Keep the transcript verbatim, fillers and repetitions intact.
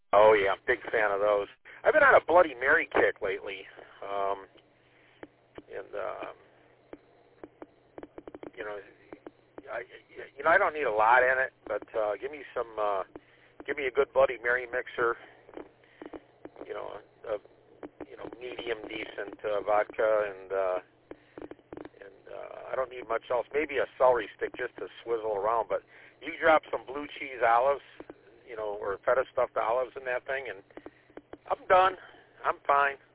Oh yeah, I'm a big fan of those. I've been on a Bloody Mary kick lately, um, and um, you know, I you know I don't need a lot in it, but uh, give me some, uh, give me a good Bloody Mary mixer. You know, a, you know, medium decent uh, vodka, and uh, and uh, I don't need much else. Maybe a celery stick just to swizzle around. But you drop some blue cheese olives, you know, or feta stuffed olives in that thing, and I'm done. I'm fine.